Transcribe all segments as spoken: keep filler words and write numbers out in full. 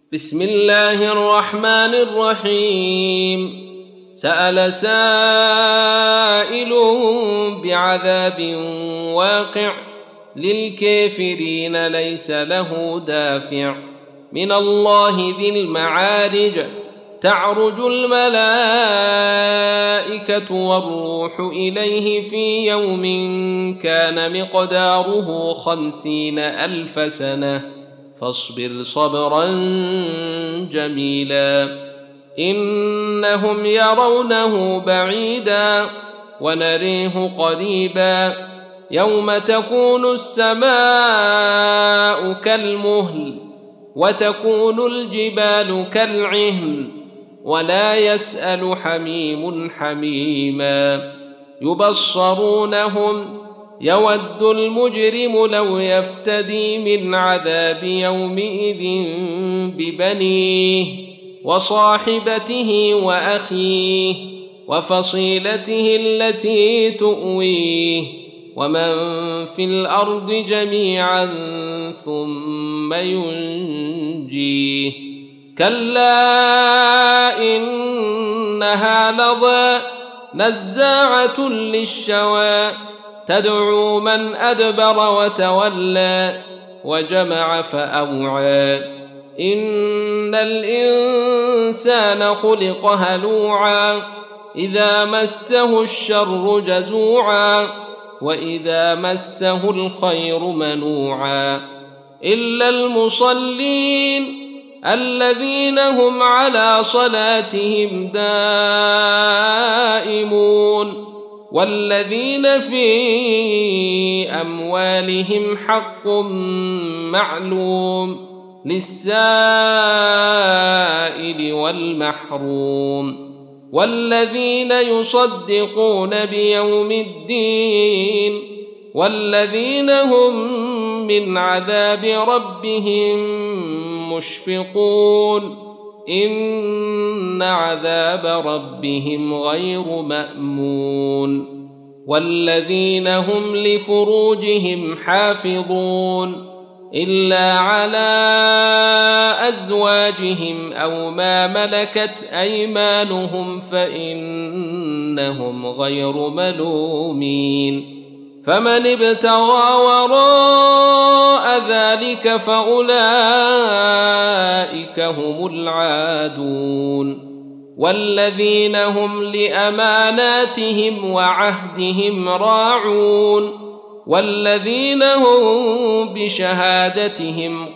بسم الله الرحمن الرحيم. سأل سائل بعذاب واقع للكافرين ليس له دافع من الله ذي المعارج تعرج الملائكة والروح إليه في يوم كان مقداره خمسين ألف سنة فاصبر صبرا جميلا إنهم يرونه بعيدا ونريه قريبا يوم تكون السماء كالمهل وتكون الجبال كالعهن ولا يسأل حميم حميما يبصرونهم يود المجرم لو يفتدي من عذاب يومئذ ببنيه وصاحبته وأخيه وفصيلته التي تؤويه ومن في الأرض جميعا ثم ينجيه كلا إنها لظى نزاعة للشوى تدعو من أدبر وتولى وجمع فأوعى إن الإنسان خلق هلوعا إذا مسه الشر جزوعا وإذا مسه الخير منوعا إلا المصلين الذين هم على صلاتهم دائمون والذين في أموالهم حق معلوم للسائل والمحروم والذين يصدقون بيوم الدين والذين هم من عذاب ربهم مشفقون إن عذاب ربهم غير مأمون والذين هم لفروجهم حافظون إلا على أزواجهم أو ما ملكت أيمانهم فإنهم غير ملومين فمن ابتغى وراء ذلك فأولئك هم العادون والذين هم لأماناتهم وعهدهم راعون والذين هم بشهادتهم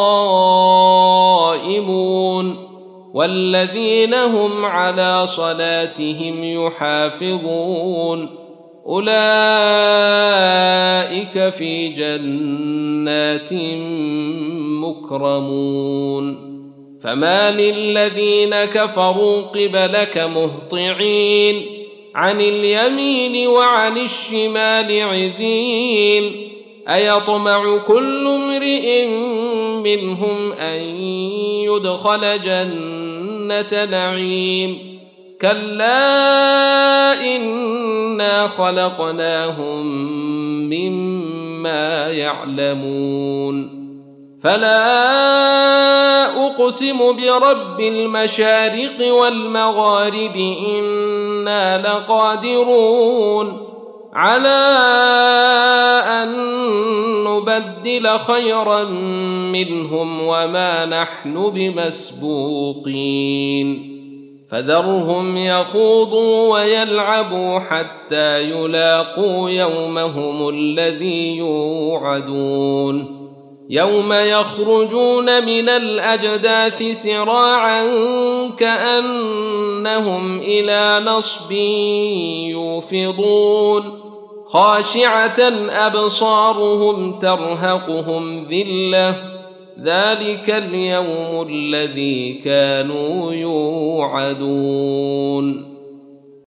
قائمون والذين هم على صلاتهم يحافظون أولئك في جنات مكرمون فما للذين كفروا قبلك مهطعين عن اليمين وعن الشمال عزين أيطمع كل امرئ منهم أن يدخل جنة نعيم كلا إنا خلقناهم مما يعلمون فلا أقسم برب المشارق والمغارب إنا لقادرون على أن نبدل خيرا منهم وما نحن بمسبوقين فذرهم يخوضوا ويلعبوا حتى يلاقوا يومهم الذي يوعدون يوم يخرجون من الأجداث سراعا كأنهم إلى نصب يوفضون خاشعة أبصارهم ترهقهم ذلة ذلك اليوم الذي كانوا يوعدون